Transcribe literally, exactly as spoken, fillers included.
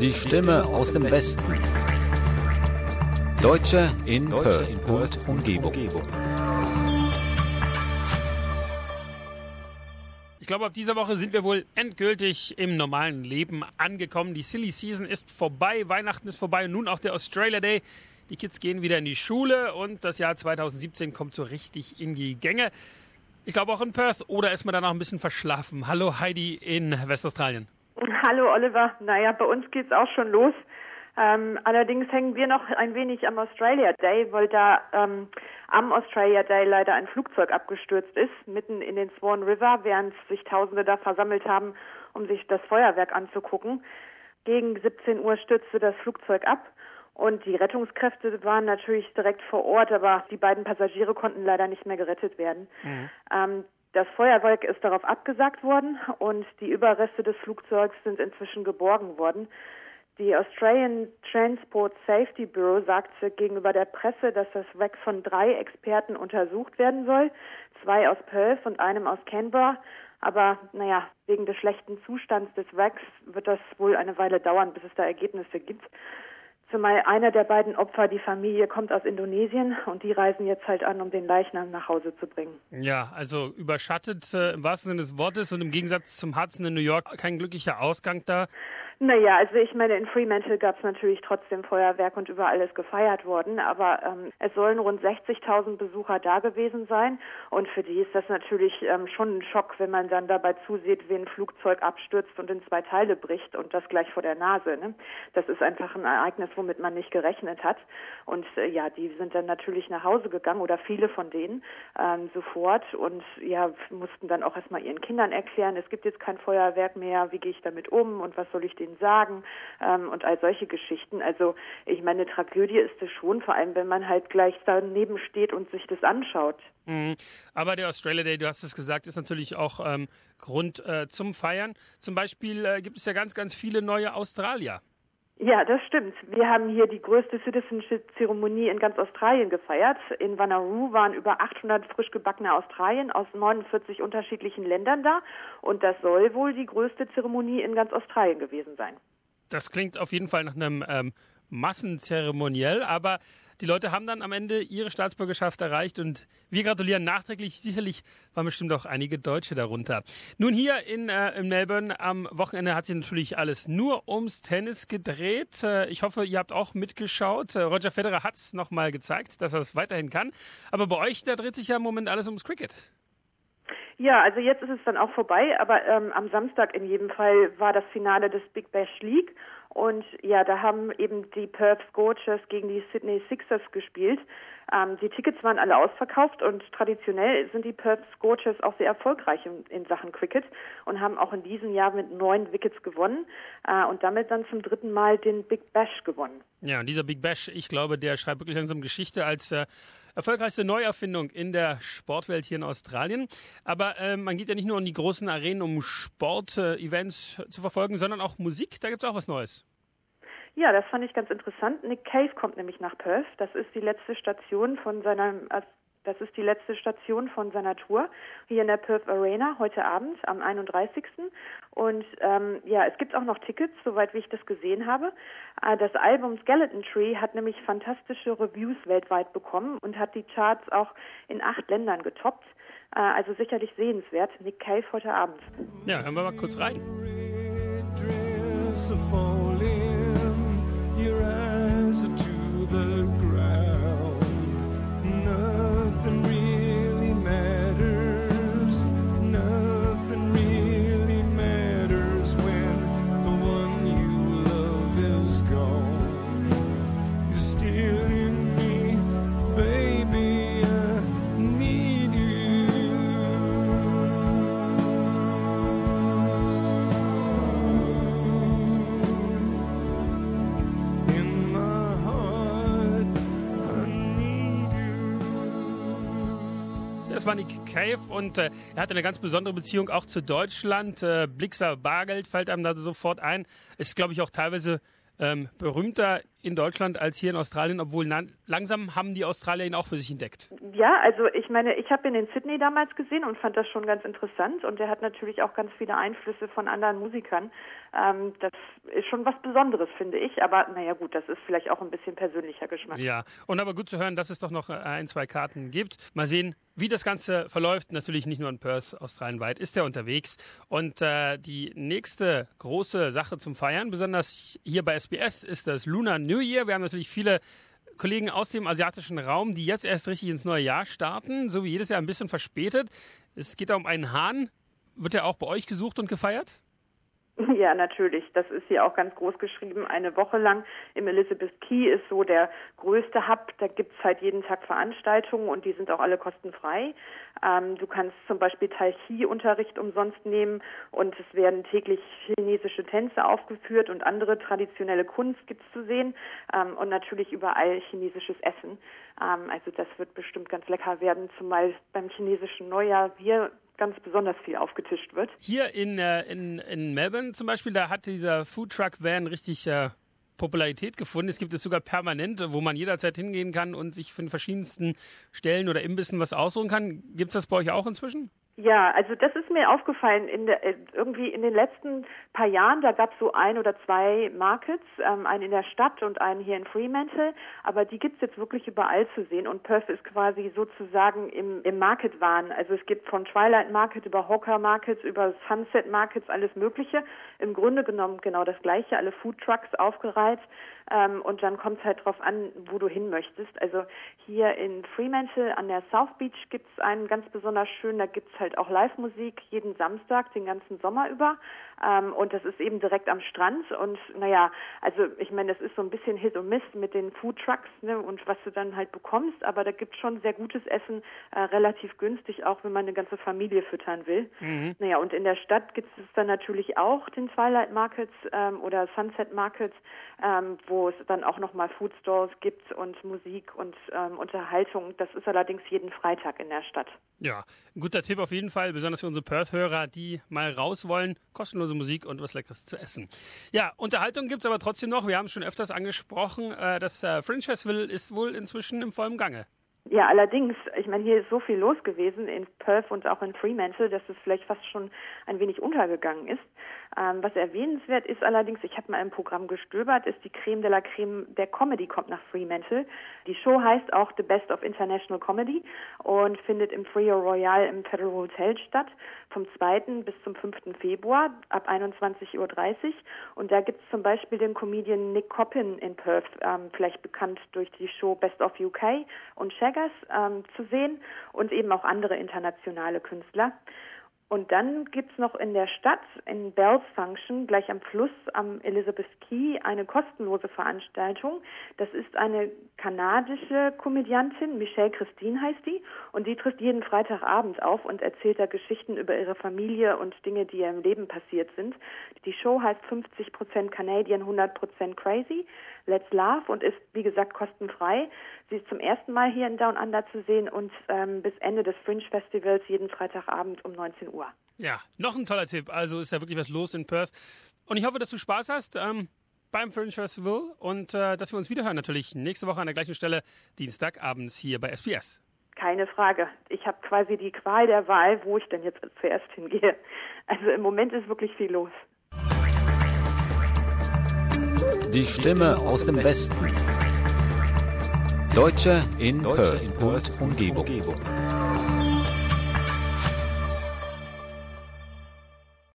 Die Stimme aus dem Westen. Deutsche in Perth und Umgebung. Ich glaube, ab dieser Woche sind wir wohl endgültig im normalen Leben angekommen. Die Silly Season ist vorbei, Weihnachten ist vorbei und nun auch der Australia Day. Die Kids gehen wieder in die Schule und das Jahr zwanzig siebzehn kommt so richtig in die Gänge. Ich glaube auch in Perth, oder ist man dann auch ein bisschen verschlafen? Hallo Heidi in Westaustralien. Hallo Oliver. Naja, bei uns geht's auch schon los. Ähm, allerdings hängen wir noch ein wenig am Australia Day, weil da ähm, am Australia Day leider ein Flugzeug abgestürzt ist, mitten in den Swan River, während sich Tausende da versammelt haben, um sich das Feuerwerk anzugucken. Gegen siebzehn Uhr stürzte das Flugzeug ab und die Rettungskräfte waren natürlich direkt vor Ort, aber die beiden Passagiere konnten leider nicht mehr gerettet werden. Mhm. Ähm, das Feuerwerk ist darauf abgesagt worden und die Überreste des Flugzeugs sind inzwischen geborgen worden. Die Australian Transport Safety Bureau sagte gegenüber der Presse, dass das Wrack von drei Experten untersucht werden soll, zwei aus Perth und einem aus Canberra. Aber naja, wegen des schlechten Zustands des Wracks wird das wohl eine Weile dauern, bis es da Ergebnisse gibt. Zumal einer der beiden Opfer, die Familie, kommt aus Indonesien und die reisen jetzt halt an, um den Leichnam nach Hause zu bringen. Ja, also überschattet äh, im wahrsten Sinne des Wortes und im Gegensatz zum Hudson in New York kein glücklicher Ausgang da. Naja, also ich meine, in Fremantle gab es natürlich trotzdem Feuerwerk und überall ist gefeiert worden, aber ähm, es sollen rund sechzigtausend Besucher da gewesen sein und für die ist das natürlich ähm, schon ein Schock, wenn man dann dabei zusieht, wie ein Flugzeug abstürzt und in zwei Teile bricht und das gleich vor der Nase. Ne? Das ist einfach ein Ereignis, womit man nicht gerechnet hat und äh, ja, die sind dann natürlich nach Hause gegangen oder viele von denen ähm, sofort und ja, mussten dann auch erstmal ihren Kindern erklären, es gibt jetzt kein Feuerwerk mehr, wie gehe ich damit um und was soll ich denen sagen ähm, und all solche Geschichten. Also ich meine, Tragödie ist es schon, vor allem wenn man halt gleich daneben steht und sich das anschaut. Mhm. Aber der Australia Day, du hast es gesagt, ist natürlich auch ähm, Grund äh, zum Feiern. Zum Beispiel äh, gibt es ja ganz, ganz viele neue Australier. Ja, das stimmt. Wir haben hier die größte Citizenship-Zeremonie in ganz Australien gefeiert. In Wanneroo waren über achthundert frisch gebackene Australier aus neunundvierzig unterschiedlichen Ländern da. Und das soll wohl die größte Zeremonie in ganz Australien gewesen sein. Das klingt auf jeden Fall nach einem ähm, Massenzeremoniell, aber die Leute haben dann am Ende ihre Staatsbürgerschaft erreicht und wir gratulieren nachträglich. Sicherlich waren bestimmt auch einige Deutsche darunter. Nun hier in, äh, in Melbourne am Wochenende hat sich natürlich alles nur ums Tennis gedreht. Äh, ich hoffe, ihr habt auch mitgeschaut. Äh, Roger Federer hat es nochmal gezeigt, dass er es weiterhin kann. Aber bei euch, da dreht sich ja im Moment alles ums Cricket. Ja, also jetzt ist es dann auch vorbei, aber ähm, am Samstag in jedem Fall war das Finale des Big Bash League und ja, da haben eben die Perth Scorchers gegen die Sydney Sixers gespielt. Ähm, die Tickets waren alle ausverkauft und traditionell sind die Perth Scorchers auch sehr erfolgreich in, in Sachen Cricket und haben auch in diesem Jahr mit neun Wickets gewonnen äh, und damit dann zum dritten Mal den Big Bash gewonnen. Ja, und dieser Big Bash, ich glaube, der schreibt wirklich langsam Geschichte als äh, erfolgreichste Neuerfindung in der Sportwelt hier in Australien. Aber äh, man geht ja nicht nur in die großen Arenen, um Sportevents äh, zu verfolgen, sondern auch Musik. Da gibt es auch was Neues. Ja, das fand ich ganz interessant. Nick Cave kommt nämlich nach Perth. Das ist die letzte Station von seiner, das ist die letzte Station von seiner Tour hier in der Perth Arena heute Abend am einunddreißigsten Und ähm, ja, es gibt auch noch Tickets, soweit wie ich das gesehen habe. Äh, das Album Skeleton Tree hat nämlich fantastische Reviews weltweit bekommen und hat die Charts auch in acht Ländern getoppt. Äh, also sicherlich sehenswert. Nick Cave heute Abend. Ja, hören wir mal kurz rein. Your eyes are to the ground. Nothing really matters. Nothing really matters when the one you love is gone. You're still in me, baby. I need you. Das war Nick Cave und äh, er hatte eine ganz besondere Beziehung auch zu Deutschland. Äh, Blixer Bargeld fällt einem da sofort ein. Ist, glaube ich, auch teilweise ähm, berühmter in Deutschland als hier in Australien, obwohl na, langsam haben die Australier ihn auch für sich entdeckt. Ja, also ich meine, ich habe ihn in Sydney damals gesehen und fand das schon ganz interessant und er hat natürlich auch ganz viele Einflüsse von anderen Musikern. Ähm, das ist schon was Besonderes, finde ich, aber naja gut, das ist vielleicht auch ein bisschen persönlicher Geschmack. Ja, und aber gut zu hören, dass es doch noch ein, zwei Karten gibt. Mal sehen, wie das Ganze verläuft. Natürlich nicht nur in Perth, australienweit ist er unterwegs. Und äh, die nächste große Sache zum Feiern, besonders hier bei S B S, ist das Lunar New Year. Wir haben natürlich viele Kollegen aus dem asiatischen Raum, die jetzt erst richtig ins neue Jahr starten, so wie jedes Jahr ein bisschen verspätet. Es geht da um einen Hahn. Wird er auch bei euch gesucht und gefeiert? Ja, natürlich. Das ist hier auch ganz groß geschrieben. Eine Woche lang im Elizabeth Quay ist so der größte Hub. Da gibt's halt jeden Tag Veranstaltungen und die sind auch alle kostenfrei. Ähm, du kannst zum Beispiel Tai Chi-Unterricht umsonst nehmen und es werden täglich chinesische Tänze aufgeführt und andere traditionelle Kunst gibt's zu sehen ähm, und natürlich überall chinesisches Essen. Ähm, also das wird bestimmt ganz lecker werden, zumal beim chinesischen Neujahr wir ganz besonders viel aufgetischt wird. Hier in, äh, in, in Melbourne zum Beispiel, da hat dieser Foodtruck-Van richtig äh, Popularität gefunden. Es gibt es sogar permanent, wo man jederzeit hingehen kann und sich von verschiedensten Stellen oder Imbissen was aussuchen kann. Gibt es das bei euch auch inzwischen? Ja, also das ist mir aufgefallen, in der, irgendwie in den letzten paar Jahren, da gab es so ein oder zwei Markets, ähm, einen in der Stadt und einen hier in Fremantle, aber die gibt's jetzt wirklich überall zu sehen und Perth ist quasi sozusagen im, im Market-Wahn. Also es gibt von Twilight Market über Hawker Markets, über Sunset Markets, alles Mögliche. Im Grunde genommen genau das Gleiche, alle Food Trucks aufgereiht. Ähm, und dann kommt es halt drauf an, wo du hin möchtest. Also hier in Fremantle an der South Beach gibt es einen ganz besonders schön, da gibt es halt auch Live-Musik jeden Samstag, den ganzen Sommer über. Ähm, und das ist eben direkt am Strand. Und naja, also ich meine, das ist so ein bisschen Hit und Miss mit den Food Trucks, ne, und was du dann halt bekommst. Aber da gibt es schon sehr gutes Essen, äh, relativ günstig, auch wenn man eine ganze Familie füttern will. Mhm. Naja, und in der Stadt gibt es dann natürlich auch den Twilight Markets ähm, oder Sunset Markets, ähm, wo es dann auch nochmal Food Stores gibt und Musik und ähm, Unterhaltung. Das ist allerdings jeden Freitag in der Stadt. Ja, ein guter Tipp auf jeden Fall, besonders für unsere Perth-Hörer, die mal raus wollen. Kostenlose Musik und was Leckeres zu essen. Ja, Unterhaltung gibt es aber trotzdem noch. Wir haben es schon öfters angesprochen. Das Fringe Festival ist wohl inzwischen im vollen Gange. Ja, allerdings, ich meine, hier ist so viel los gewesen in Perth und auch in Fremantle, dass es vielleicht fast schon ein wenig untergegangen ist. Ähm, was erwähnenswert ist allerdings, ich habe mal im Programm gestöbert, ist die Creme de la Creme der Comedy kommt nach Fremantle. Die Show heißt auch The Best of International Comedy und findet im Frio Royal im Federal Hotel statt, vom zweiten bis zum fünften Februar ab einundzwanzig Uhr dreißig. Und da gibt es zum Beispiel den Comedian Nick Coppin in Perth, ähm, vielleicht bekannt durch die Show Best of U K und Shaggers, ähm, zu sehen und eben auch andere internationale Künstler. Und dann gibt's noch in der Stadt, in Bells Function, gleich am Fluss am Elizabeth Quay, eine kostenlose Veranstaltung. Das ist eine kanadische Komödiantin, Michelle Christine heißt die, und die tritt jeden Freitagabend auf und erzählt da Geschichten über ihre Familie und Dinge, die ihr im Leben passiert sind. Die Show heißt fünfzig Prozent Canadian, hundert Prozent Crazy, Let's Laugh und ist, wie gesagt, kostenfrei. Sie ist zum ersten Mal hier in Down Under zu sehen und ähm, bis Ende des Fringe Festivals jeden Freitagabend um neunzehn Uhr. Ja, noch ein toller Tipp. Also ist ja wirklich was los in Perth. Und ich hoffe, dass du Spaß hast ähm, beim Fringe Festival und äh, dass wir uns wiederhören natürlich nächste Woche an der gleichen Stelle, Dienstagabends hier bei S B S. Keine Frage. Ich habe quasi die Qual der Wahl, wo ich denn jetzt zuerst hingehe. Also im Moment ist wirklich viel los. Die Stimme aus dem Westen. Deutsche in Perth und Umgebung.